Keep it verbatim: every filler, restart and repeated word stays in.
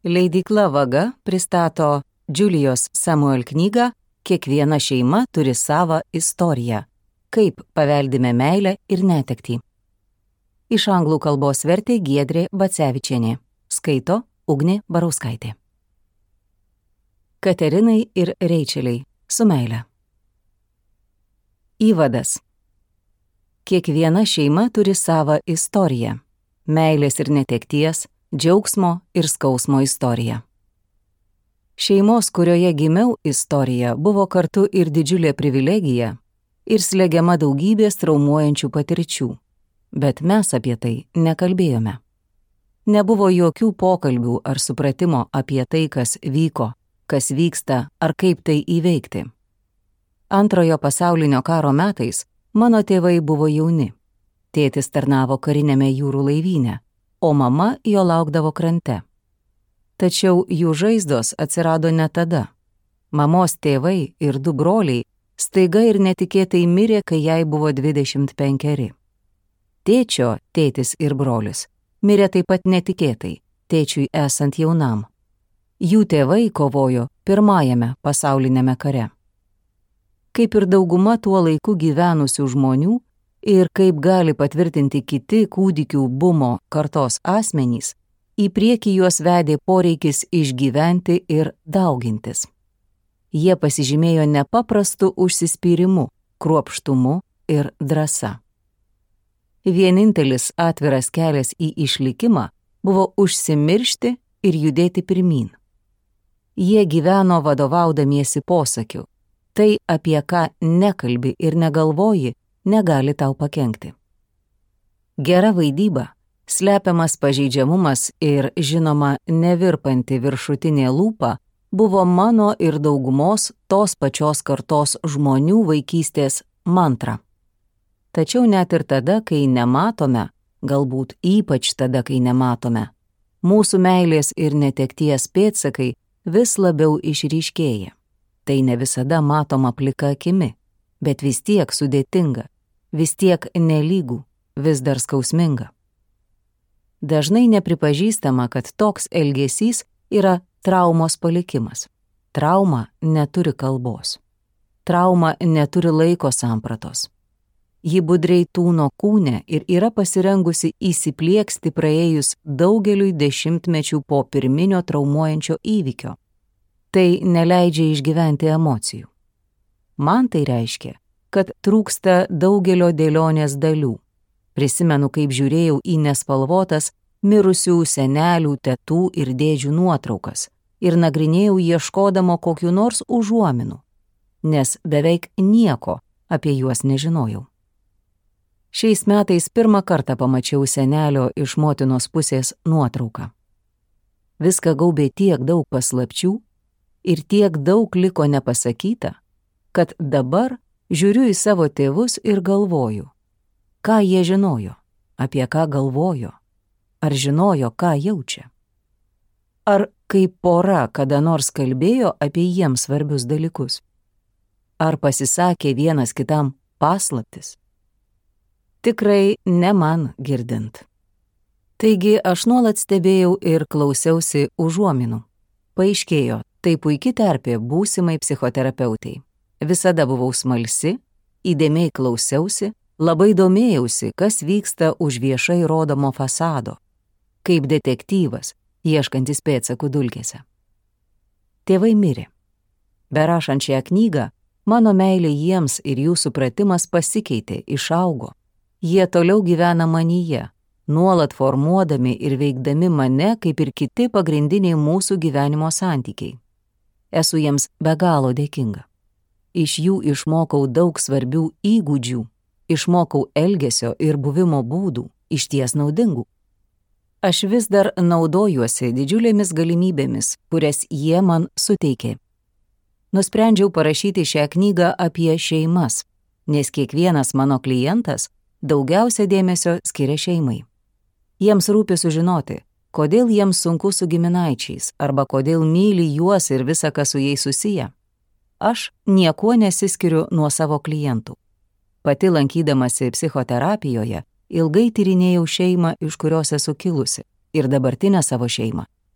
Leidykla Vaga pristato Julijos Samuel knygą Kiekviena šeima turi savą istoriją. Kaip paveldime meilę ir netektį. Iš anglų kalbos vertė Giedrė Bacevičienė. Skaito Ugnė Barauskaitė. Katerinai ir Reičeliai su meile. Įvadas. Kiekviena šeima turi savą istoriją. Meilės ir netekties, džiaugsmo ir skausmo istorija. Šeimos, kurioje gimiau, istorija buvo kartu ir didžiulė privilegija ir slegiama daugybės traumuojančių patirčių, bet mes apie tai nekalbėjome. Nebuvo jokių pokalbių ar supratimo apie tai, kas vyko, kas vyksta ar kaip tai įveikti. Antrojo pasaulinio karo metais mano tėvai buvo jauni. Tėtis tarnavo karinėme jūrų laivyne, o mama jo laukdavo krante. Tačiau jų žaizdos atsirado ne tada. Mamos tėvai ir du broliai staiga ir netikėtai mirė, kai jai buvo dvidešimt penkeri. Tėčio, tėtis ir brolis mirė taip pat netikėtai, tėčiui esant jaunam. Jų tėvai kovojo pirmajame pasaulinėme kare. Kaip ir dauguma tuo laiku gyvenusių žmonių ir kaip gali patvirtinti kiti kūdikių bumo kartos asmenys, į priekį juos vedė poreikis išgyventi ir daugintis. Jie pasižymėjo nepaprastu užsispyrimu, kruopštumu ir drąsa. Vienintelis atviras kelias į išlikimą buvo užsimiršti ir judėti pirmyn. Jie gyveno vadovaudamiesi posakiu: tai, apie ką nekalbi ir negalvoji, negali tau pakenkti. Gera vaidyba, slepiamas pažeidžiamumas ir, žinoma, nevirpanti viršutinė lūpa buvo mano ir daugumos tos pačios kartos žmonių vaikystės mantra. Tačiau net ir tada, kai nematome, galbūt ypač tada, kai nematome, mūsų meilės ir netekties pėdsakai vis labiau išryškėja. Tai ne visada matoma plika akimi, bet vis tiek sudėtinga, vis tiek nelygų, vis dar skausminga. Dažnai nepripažįstama, kad toks elgesys yra traumos palikimas. Trauma neturi kalbos. Trauma neturi laiko sampratos. Ji budriai tūno kūne ir yra pasirengusi įsiplieksti praėjus daugeliui dešimtmečių po pirminio traumuojančio įvykio. Tai neleidžia išgyventi emocijų. Man tai reiškia, kad trūksta daugelio dėlionės dalių. Prisimenu, kaip žiūrėjau į nespalvotas mirusių senelių, tetų ir dėdžių nuotraukas ir nagrinėjau ieškodama kokių nors užuominų, nes beveik nieko apie juos nežinojau. Šiais metais pirmą kartą pamačiau senelio iš motinos pusės nuotrauką. Viską gaubė tiek daug paslapčių ir tiek daug liko nepasakyta, kad dabar žiūriu į savo tėvus ir galvoju, ką jie žinojo, apie ką galvojo, ar žinojo, ką jaučia. Ar kaip pora kada nors kalbėjo apie jiems svarbius dalykus. Ar pasisakė vienas kitam paslaptis. Tikrai ne man girdint. Taigi aš nuolat stebėjau ir klausiausi užuominų. Paaiškėjo, tai puikiai terpė būsimai psichoterapeutei. Visada buvau smalsi, įdėmiai klausiausi, labai domėjausi, kas vyksta už viešai rodomo fasado, kaip detektyvas, ieškantis pėdsakų dulkėse. Tėvai mirė. Berašant šią knygą, mano meilė jiems ir jų supratimas pasikeitė, išaugo. Jie toliau gyvena manyje, nuolat formuodami ir veikdami mane kaip ir kiti pagrindiniai mūsų gyvenimo santykiai. Esu jiems be galo dėkinga. Iš jų išmokau daug svarbių įgūdžių, išmokau elgesio ir buvimo būdų, išties naudingų. Aš vis dar naudojuosi didžiulėmis galimybėmis, kurias jie man suteikė. Nusprendžiau parašyti šią knygą apie šeimas, nes kiekvienas mano klientas daugiausia dėmesio skiria šeimai. Jiems rūpi sužinoti, kodėl jiems sunku su giminaičiais arba kodėl myli juos ir visa, kas su jais susiję. Aš niekuo nesiskiriu nuo savo klientų. Pati lankydamasi psichoterapijoje ilgai tyrinėjau šeimą, iš kurios esu kilusi, ir dabartinę savo šeimą.